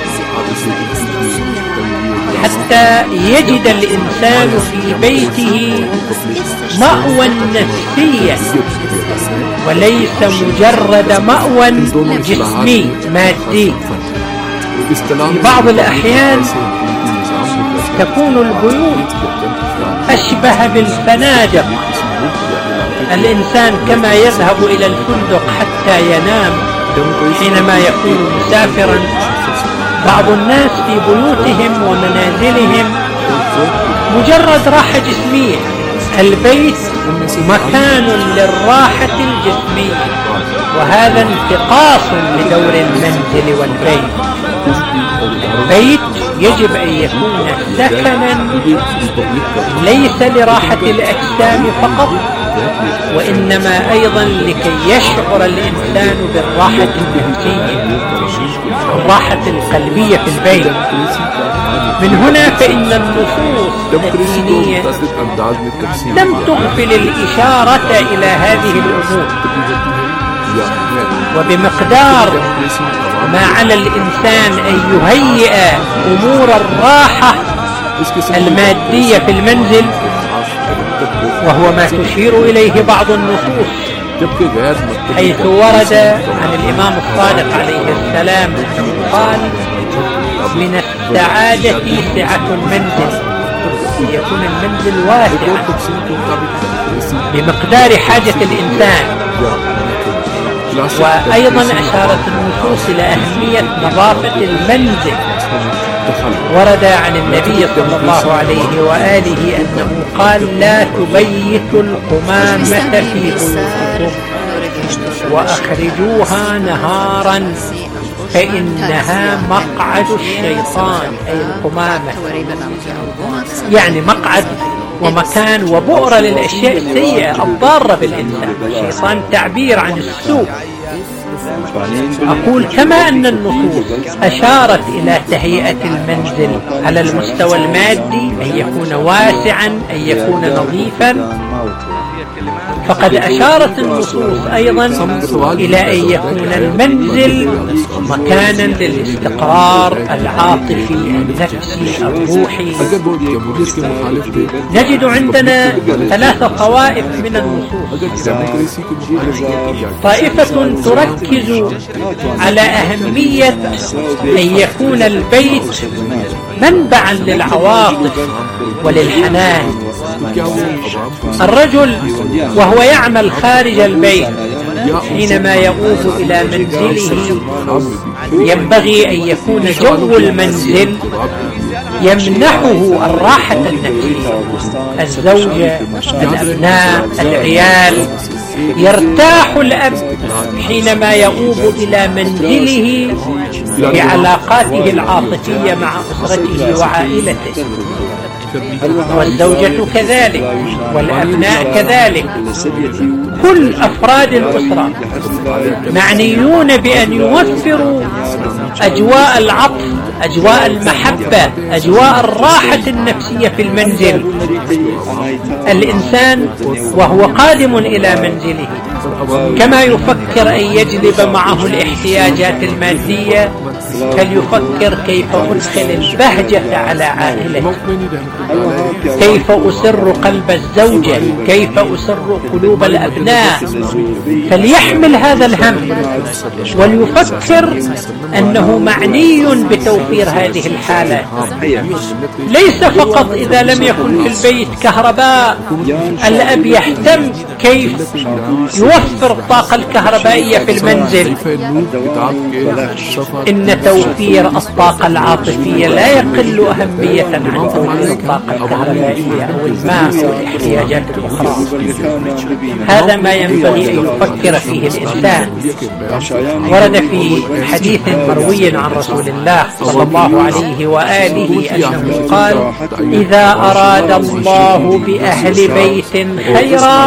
حتى يجد الإنسان في بيته مأوى نفسيا وليس مجرد مأوى جسمي مادي. في بعض الأحيان تكون البيوت أشبه بالفنادق، الإنسان كما يذهب إلى الفندق حتى ينام حينما يكون مسافرا، بعض الناس في بيوتهم ومنازلهم مجرد راحة جسمية. البيت مكان للراحة الجسمية، وهذا انتقاص لدور المنزل والبيت. البيت يجب أن يكون سكنا ليس لراحة الأجسام فقط، وإنما أيضا لكي يشعر الإنسان بالراحة النفسية، الراحة القلبية في البيت. من هنا فإن النصوص الدينية لم تغفل الإشارة إلى هذه الأمور، وبمقدار ما على الإنسان أن يهيئ أمور الراحة المادية في المنزل، وهو ما تشير إليه بعض النصوص، حيث ورد عن الإمام الصادق عليه السلام أنه قال: من السعادة سعة المنزل، يكون المنزل واسعا بمقدار حاجة الإنسان. وأيضا أشارت النصوص إلى أهمية نظافة المنزل، ورد عن النبي صلى الله عليه وآله أنه قال: لا تبيتوا القمامة في بيوتكم وأخرجوها نهارا فإنها مقعد الشيطان. أي القمامة يعني مقعد ومكان وبؤرة للأشياء السيئة الضارة بالإنسان. الشيطان تعبير عن السوء. أقول كما أن النصوص أشارت إلى تهيئة المنزل على المستوى المادي، أن يكون واسعا، أن يكون نظيفا، فقد أشارت النصوص أيضا إلى أن يكون المنزل مكانا للاستقرار العاطفي النفسي الروحي. نجد عندنا ثلاثة طوائف من النصوص. طائفة تركز على أهمية أن يكون البيت منبعا للعواطف وللحنان. الرجل وهو يعمل خارج البيت حينما يعود إلى منزله ينبغي أن يكون جو المنزل يمنحه الراحة النفسية. الزوجة، الأبناء، العيال، يرتاح الأب حينما يعود إلى منزله بعلاقاته العاطفية مع أسرته وعائلته، والزوجة كذلك، والأبناء كذلك. كل أفراد الأسرة معنيون بأن يوفروا أجواء العطف، أجواء المحبة، أجواء الراحة النفسية في المنزل. الإنسان وهو قادم إلى منزله كما يفكر أن يجلب معه الاحتياجات المادية، فليفكر كيف أدخل البهجة على عائلته، كيف أسر قلب الزوجة، كيف أسر قلوب الأبناء. فليحمل هذا الهم وليفكر أنه معني بتوفير هذه الحالة، ليس فقط إذا لم يكن في البيت كهرباء. الأب يهتم كيف يوفر الطاقة الكهربائية في المنزل. إن توفير الطاقة العاطفية لا يقل أهمية عن توفير الطاقة الكهربائية أو الماء والاحتياجات الأخرى. هذا ما ينبغي أن يفكر فيه الإنسان. ورد في حديث مروي عن رسول الله صلى الله عليه وآله أنه قال: إذا أراد الله بأهل بيت خيرا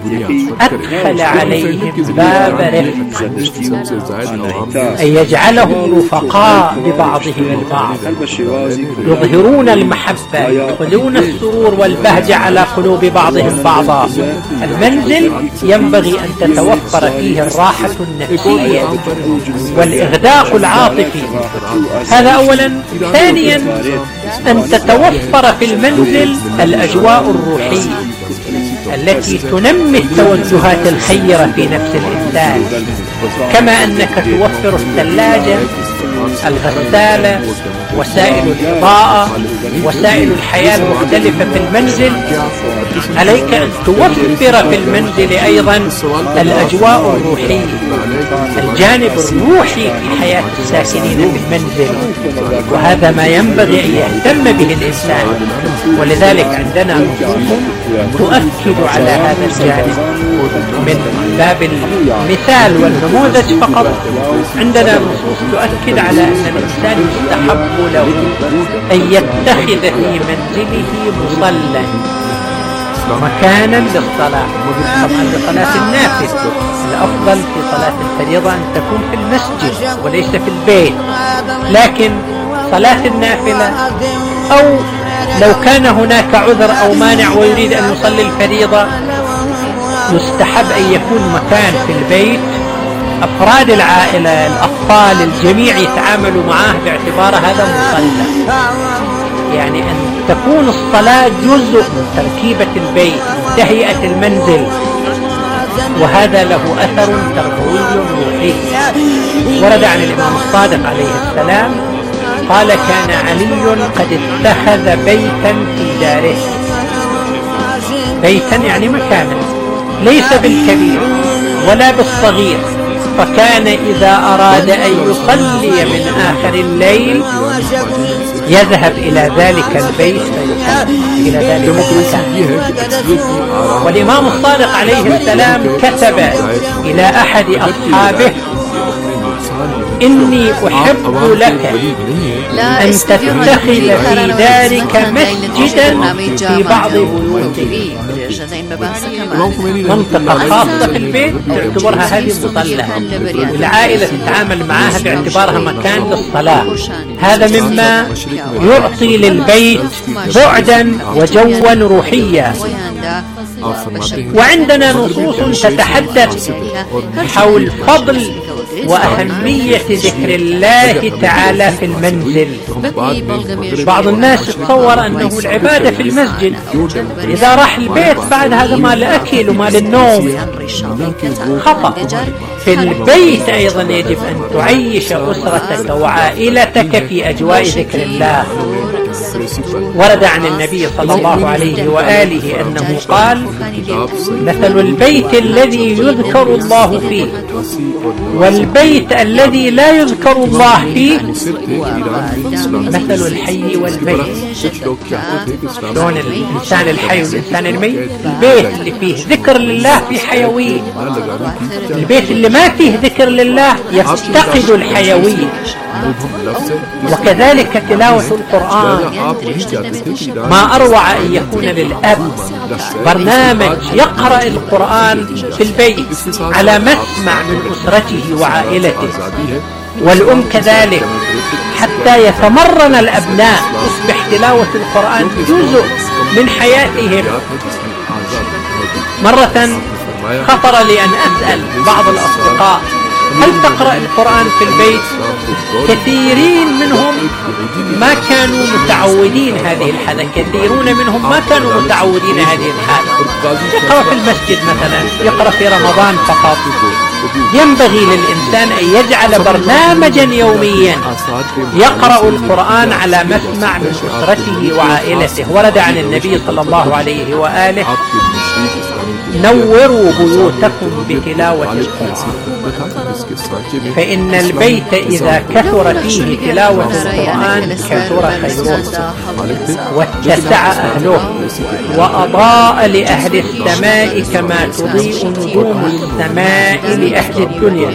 أدخل عليهم باب رفق، أن يجعلهم رفقاء ببعضهم البعض، يظهرون المحبة، يدخلون السرور والبهجة على قلوب بعضهم بعضا. المنزل ينبغي أن تتوفر فيه الراحة النفسية والإغداء العاطفي، هذا أولا. ثانيا أن تتوفر في المنزل الأجواء الروحية التي تنمي التوجهات الخيرة في نفس الإنسان، كما أنك توفر الثلاجة، الغسالة، وسائل الإضاءة، وسائل الحياة المختلفة في المنزل. عليك أن توفر في المنزل أيضا الأجواء الروحية، الجانب الروحي في حياة الساكنين في المنزل، وهذا ما ينبغي أن يهتم به الإنسان. ولذلك عندنا نصوص تؤكد على هذا الجانب. من باب المثال والنموذج فقط، عندنا نصوص تؤكد على أن الإنسان يستحب له أن يتخذ في منزله مصلى مكانا للصلاة، طبعا لصلاة النافلة. الأفضل في صلاة الفريضة أن تكون في المسجد وليس في البيت، لكن صلاة النافلة أو لو كان هناك عذر أو مانع ويريد أن يصلي الفريضة، يستحب أن يكون مكان في البيت أفراد العائلة، الأطفال، الجميع يتعاملوا معه باعتبار هذا مصلى، يعني أن تكون الصلاة جزء من تركيبة البيت، تهيئة المنزل، وهذا له أثر تربوي روحي. ورد عن الإمام الصادق عليه السلام قال: كان علي قد اتخذ بيتا في داره، بيتا يعني مكانا ليس بالكبير ولا بالصغير، فكان إذا أراد أن يصلي من آخر الليل يذهب إلى ذلك البيت إلى ذلك المكان. والإمام الصادق عليه السلام كتب إلى أحد أصحابه: إني أحب لك أن تتخذ في دارك مسجدا في بعض بيوتك، منطقة خاصة في البيت تعتبرها هذه مصلى، والعائلة تتعامل معها باعتبارها مكان للصلاة. هذا مما يعطي للبيت بعدا وجوا روحيا. وعندنا نصوص تتحدث حول فضل وأهمية ذكر الله تعالى في المنزل. بعض الناس يتصور أنه العبادة في المسجد، إذا راح البيت بعد هذا ما لأكل وما للنوم، خطأ. في البيت أيضا يجب أن تعيش أسرتك وعائلتك في أجواء ذكر الله. ورد عن النبي صلى الله عليه وآله أنه قال: مثل البيت الذي يذكر الله فيه والبيت الذي لا يذكر الله فيه مثل الحي والميت. شلون الإنسان الحي والإنسان الميت؟ البيت اللي فيه ذكر لله في حيوية، البيت اللي ما فيه ذكر لله يفتقد الحيوية. وكذلك تلاوة القرآن، ما أروع أن يكون للأب برنامج يقرأ القرآن في البيت على مسمع من أسرته وعائلته، والأم كذلك، حتى يتمرن الأبناء، تصبح تلاوة القرآن جزء من حياتهم. مرة خطر لي أن أسأل بعض الأصدقاء: هل تقرأ القرآن في البيت؟ كثيرين منهم ما كانوا متعودين هذه الحالة، كثيرون منهم ما كانوا متعودين هذه الحالة. يقرأ في المسجد مثلا، يقرأ في رمضان فقط. ينبغي للإنسان أن يجعل برنامجا يوميا يقرأ القرآن على مسمع من أسرته وعائلته. ورد عن النبي صلى الله عليه وآله: نوروا بيوتكم بتلاوة القرآن، فإن البيت إذا كثر فيه تلاوة القرآن كثر خيره واتسع أهله وأضاء لأهل السماء كما تضيء نجوم السماء لأهل الدنيا.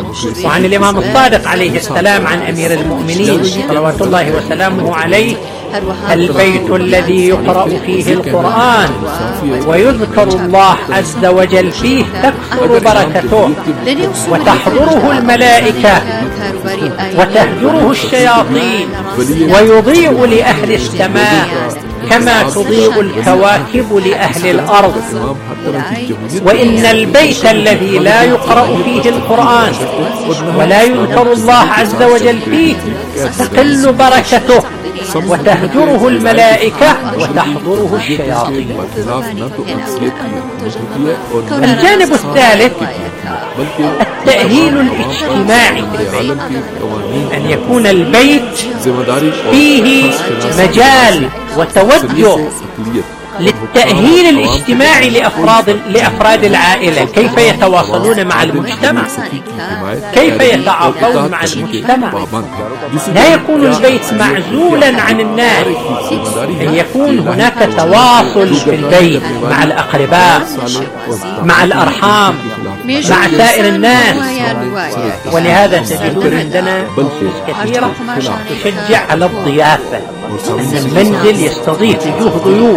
وعن الإمام الصادق عليه السلام عن أمير المؤمنين صلوات الله وسلامه عليه البيت الذي يقرأ فيه القرآن ويذكر الله عز وجل فيه تكثر بركته وتحضره الملائكة وتهجره الشياطين ويضيء لأهل السماء كما تضيء الكواكب لأهل الأرض. وإن البيت الذي لا يقرأ فيه القرآن ولا يذكر الله عز وجل فيه تقل بركته وتهجره الملائكة وتحضره الشياطين. الجانب الثالث التأهيل الاجتماعي في البيت، أن يكون البيت فيه مجال وتوجه للتأهيل الاجتماعي لأفراد لأفراد العائلة، كيف يتواصلون مع المجتمع، كيف يتعاطون مع المجتمع. لا يكون البيت معزولا عن الناس، أن يكون هناك تواصل في البيت مع الأقرباء، مع الأرحام، مع سائر الناس. ولهذا تجدون عندنا نصوص كثيرة تشجع على الضيافة، أن المنزل يستضيف وجوه ضيوف.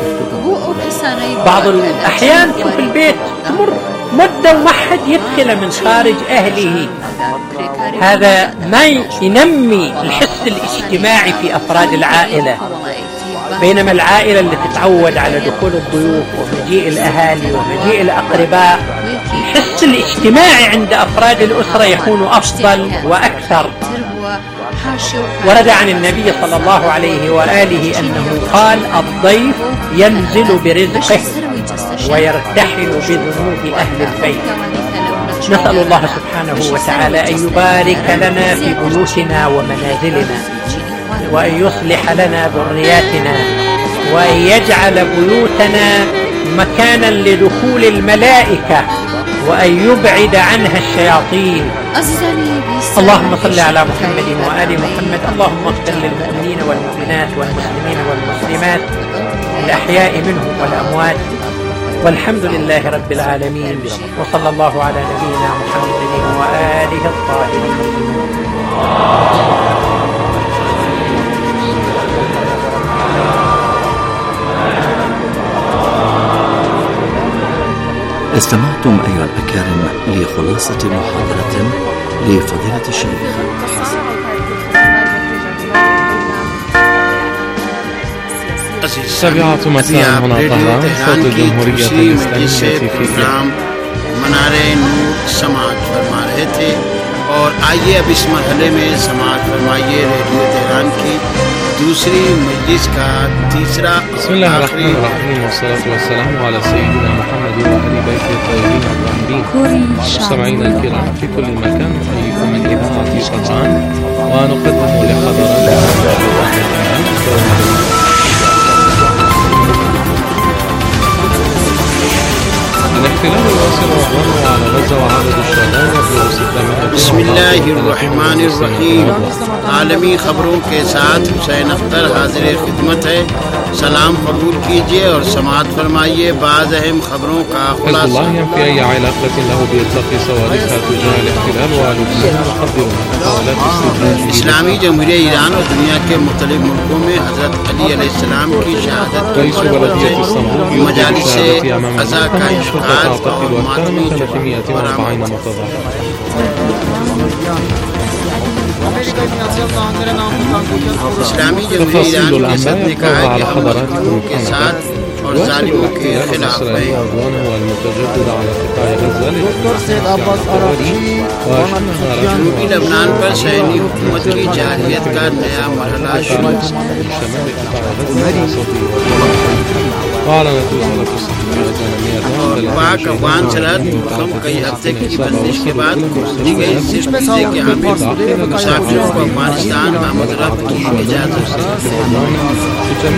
بعض الأحيان في البيت تمر مدة وما حد يدخل من خارج أهله، هذا ما ينمي الحس الاجتماعي في أفراد العائلة. بينما العائلة اللي تتعود على دخول الضيوف ومجيء الأهالي ومجيء الأقرباء، الحس الاجتماعي عند أفراد الأسرة يكون أفضل وأكثر. ورد عن النبي صلى الله عليه وآله أنه قال: الضيف ينزل برزقه ويرتحل بذنوب أهل البيت. نسأل الله سبحانه وتعالى أن يبارك لنا في بيوتنا ومنازلنا، وأن يصلح لنا ذرياتنا، وأن يجعل بيوتنا مكانا لدخول الملائكة، وأن يبعد عنها الشياطين. اللهم صل على محمد وآل محمد. اللهم اغفر للمؤمنين والمؤمنات والمسلمين والمسلمات الأحياء منهم والأموات، والحمد لله رب العالمين، وصلى الله على نبينا محمد وآله الطاهرين. استمعتم أيها الأكارم لخلاصة محاضرة لفضيلة الشيخ. السابعة مساء هنا طهران، صوت الجمهورية الإسلامية في إيران. मनारे नूर समाज फरमा रहे थे। और आइए अब इस मरहले में समाज फरमाइए रेडियो तेहरान की दूसरी मजलिस का तीसरा बिस्मिल्लाहिर्रहमानिर्रहीम والصلاة والسلام على سيدنا محمد وآل بيته الطيبين الطاهرين. مستمعينا الكرام في كل مكان، نحييكم من إذاعة قطعان ونقدم لحضراتكم الاحتلال الواصل والضرب على غزة وعدد الشهداء يبلغ ستة مئة. بسم الله الرحمن الرحیم. عالمی خبروں کے ساتھ حسین اختر حاضر خدمت ہے. سلام قبول کیجیے اور سماعت فرمائیے بعض اہم خبروں کا خلاصہ. حزب الله ينفي أي علاقة له بإطلاق صواريخها تجاه الاحتلال ولبنان يقدر محاولات استدراج. اسلامی جمہوریہ ایران اور دنیا کے مختلف ملکوں میں حضرت علی علیہ السلام کی شہادت رئيس بلدية اسطنبول مجالس قضا کا انعقاد اور ماتمی ثلاثمئة وأربعين متظاهرة. اسلامی جمہوریہ ایران کی صدر نے کہا کہ ہم مظلوموں کے ساتھ اور ظالموں کے خلاف ہیں. جنوبی لبنان پر صہیونی حکومت کی جارحیت کا نیا مرحلہ شروع. اور پاک افغان سرحد محکم کئی ہفتے کی بندش کے بعد کھولی گئی صرف ویزے کے حامل مسافروں کو افغانستان آمد رفت کی اجازت.